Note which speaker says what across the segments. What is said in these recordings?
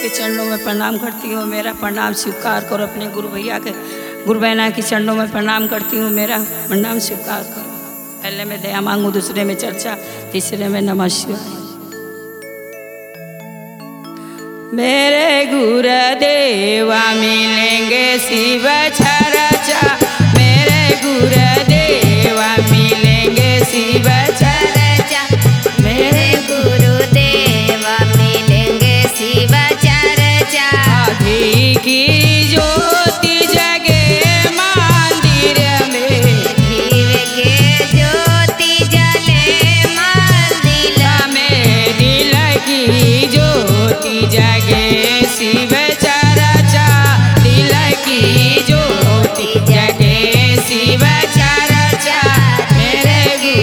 Speaker 1: के चरणों में प्रणाम करती हूँ, मेरा प्रणाम स्वीकार करो। अपने गुरु भैया के गुरु बहना के चरणों में प्रणाम करती हूँ, मेरा प्रणाम स्वीकार करो। पहले में दया मांगू, दूसरे में चर्चा, तीसरे में नमः शिवाय। मेरे गुरुदेवा मिलेंगे शिव चर्चा, मेरे गुरुदेवा मिलेंगे शिव चर्चा,
Speaker 2: मेरे गुरुदेवा मिलेंगे शिव चर्चा।
Speaker 1: आधी की ज्योति जगे मंदिर में,
Speaker 2: घीव के ज्योति जले मंदिर
Speaker 1: में दिल की ज्योति जगे शिव चर्चा, दिल की ज्योति जगे शिव चर्चा, मेरे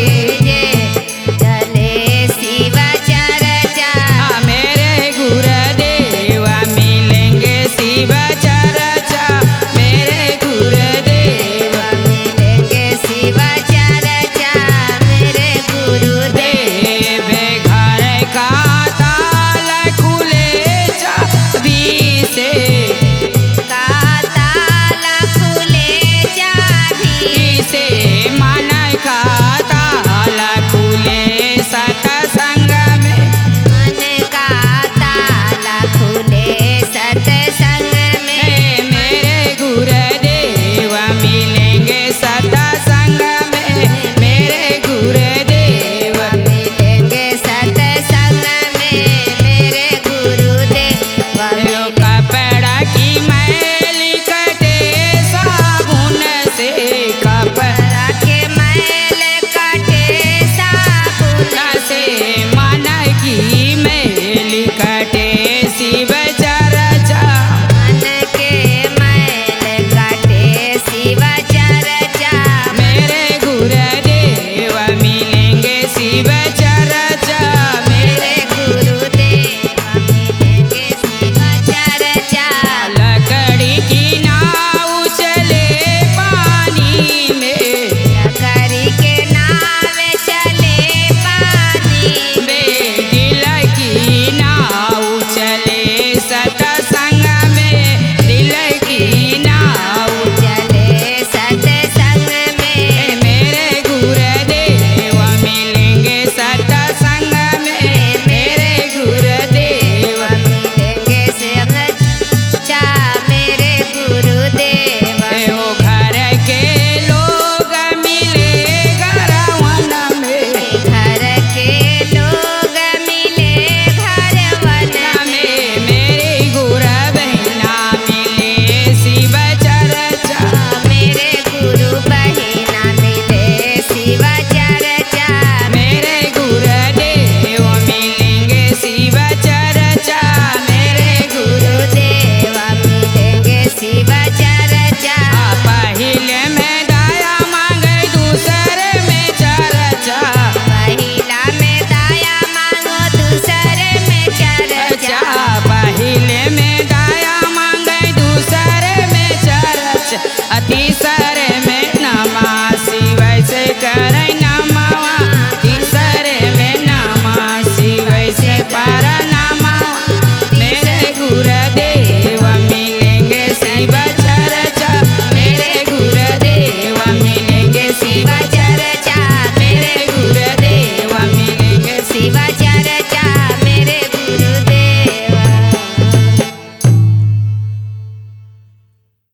Speaker 2: जले शिव चर्चा।
Speaker 1: मेरे गुरुदेवा मिलेंगे शिव चर्चा, मेरे गुरुदेवा
Speaker 2: मिलेंगे शिव चर्चा, मेरे गुरुदेव।
Speaker 1: घर का ताला खुले चाबी से,
Speaker 2: का ताला खुले चाबी
Speaker 1: से मन का ताला खुले सत्संग में,
Speaker 2: मन का ताला खुले सत्संग में।
Speaker 1: मेरे गुरुदेवा मिलेंगे सत्संग में, मेरे गुरुदेवा
Speaker 2: मिलेंगे सत्संग में, मेरे गुरुदेव।
Speaker 1: लो कपड़ा की मैली कटे साबुन से, कपड़ा
Speaker 2: के मैल कटे साबुन
Speaker 1: से मन की मैली कटे